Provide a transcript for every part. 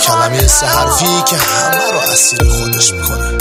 کلمه سه حرفی که همه رو اسیر خودش میکنه.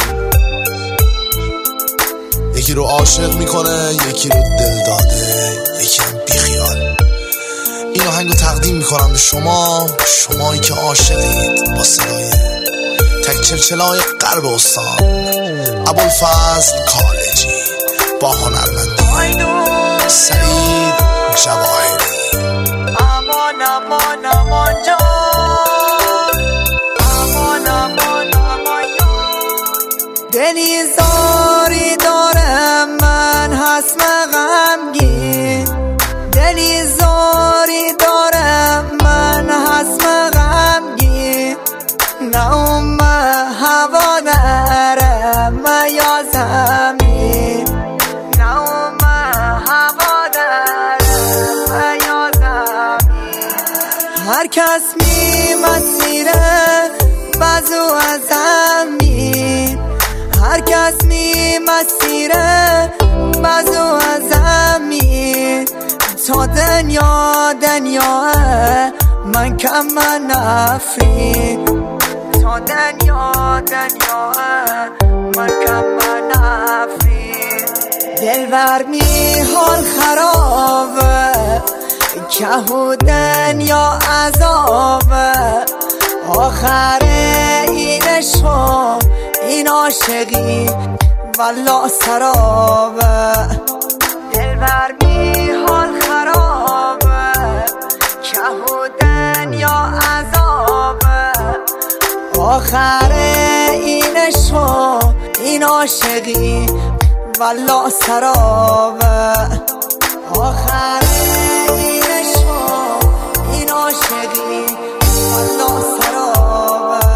یکی رو عاشق میکنه، یکی رو دل داده، یکی هم بیخیال. این آهنگ رو تقدیم میکنم به شمایی که عاشقید با صدای تک چلچلای غرب استان ابوالفضل کالجی با هنرمند سعید جواهری. امان امان امان جان، امان امان امان جان. دلی زاری دارم من حسم غمگین، دلی زاری دارم من حسم غمگین. نه اوم هوا نرم یا زمین، نه اوم هوا نرم یا زمین. هر کس می مسیره بازو از زمین، هر کس می مسیره بازو از زمین. تا دنیا من کم من نفرین، تا دنیا من کم من نفرین. دلبر می حال خرابه که و دنیا عذابه. آخر این عشق این عاشقی والله سرابه. دلبر می حال خرابه که و دنیا عذابه. آخر این عشق این عاشقی والله سرابه. آخر این عشق این عاشقی والله سرابه.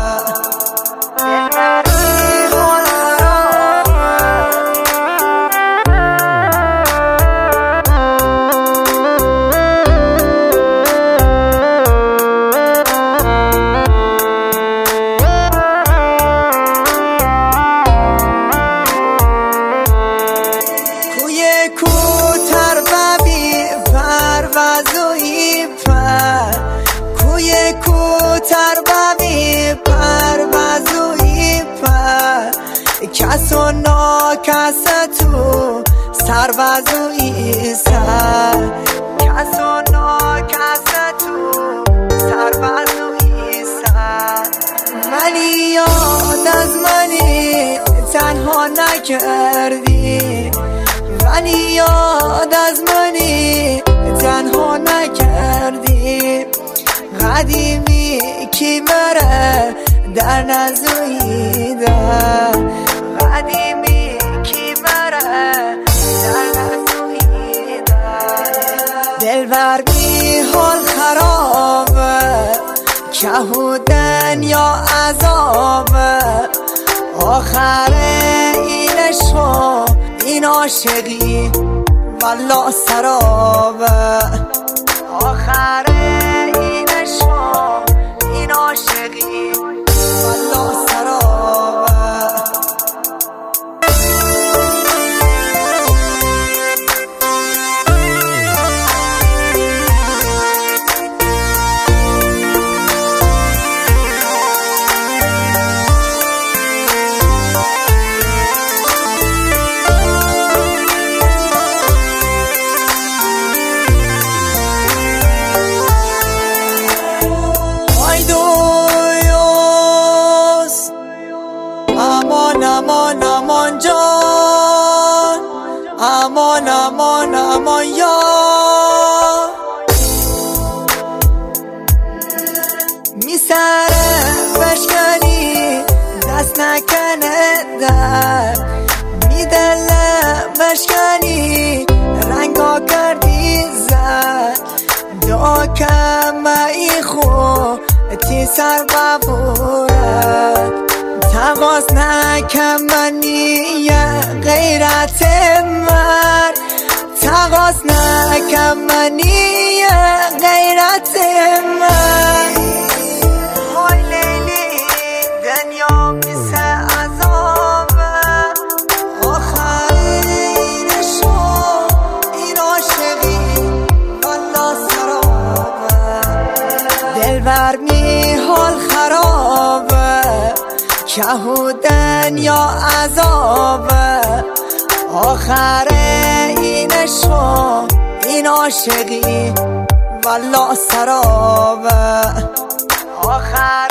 کس و ناکس تو سر وزوی سر، کس و ناکس تو سر وزوی سر. ولی یاد از منی تنها نکردی، ولی یاد از منی تنها نکردی. قدیمی کی بره در نزویده، قدیمی کی بره در نزویده. دلبر می حال خرابه که و دنیا عذابه. آخر این عشق این عاشقی والله سرابه. آخر این عشق این عاشقی والله سرابه. امان امان جان، امان امان امان یار. می سره بشکنی دست نکنه در، می دل بشکنی رنگا کردی زد. دعا کم ای خود تی سر ببورد. تقاس نکم منی غیرت من، تقاس نکم منی غیرت من. های لیلی دنیا مثل عذابه. آخر این عشق این عاشقی والله سرابه. دلبر می حال خراب کهودن یا عذابه، آخر این عشق این عاشقی والله سرابه، آخر